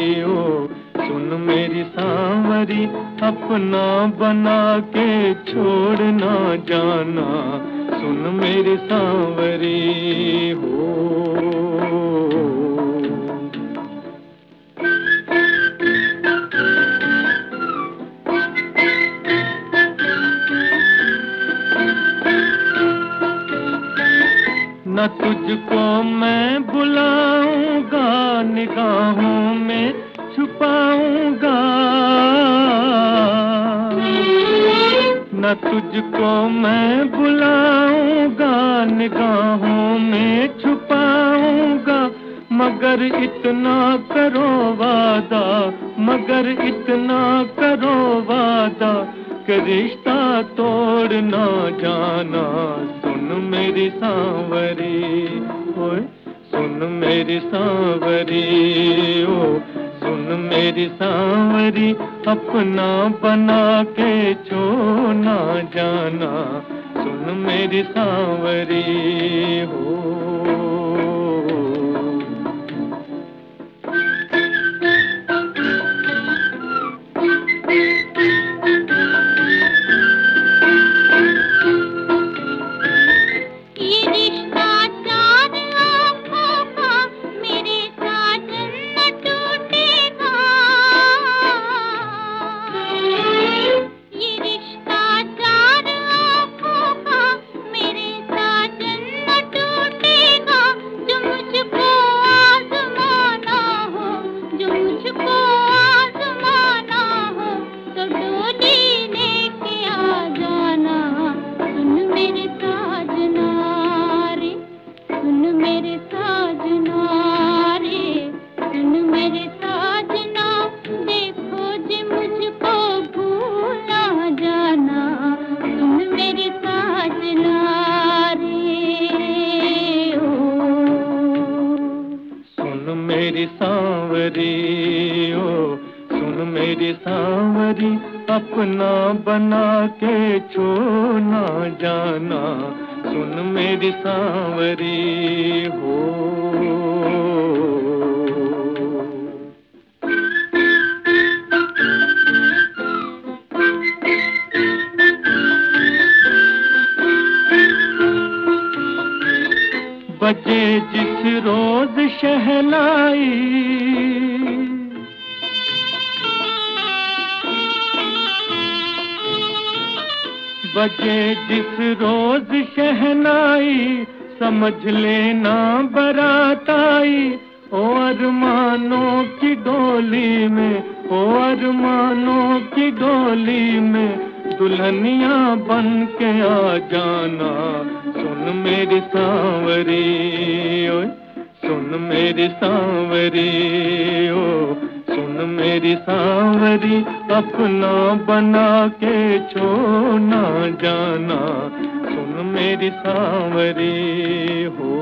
ओ सुन मेरी सांवरी, अपना बना के छोड़ ना जाना, सुन मेरी सांवरी हो। न तुझको मैं बुलाऊंगा, निगाहों में छुपाऊंगा, न तुझको मैं बुलाऊंगा, निगाहों में छुपाऊंगा, मगर इतना करो वादा, मगर इतना करो वादा कि रिश्ता तोड़ ना जाना, सुन मेरी सांवरी, ओए सुन मेरी सांवरी, ओ सुन मेरी सांवरी, अपना बना के छोड़ ना जाना, सुन मेरी सांवरी हो। मेरी सांवरी, ओ सुन मेरी सांवरी, अपना बना के छोड़ ना जाना, सुन मेरी सांवरी हो। बजे जिस रोज शहनाई, बजे जिस रोज शहनाई, समझ लेना बारात आई, ओ अरमानों की डोली में, ओ अरमानों की डोली में, दुल्हनिया बन के आ जाना, सुन मेरी सांवरी, ओए सुन मेरी सांवरी, ओ सुन मेरी सांवरी, अपना बना के छोड़ ना जाना, सुन मेरी सांवरी हो।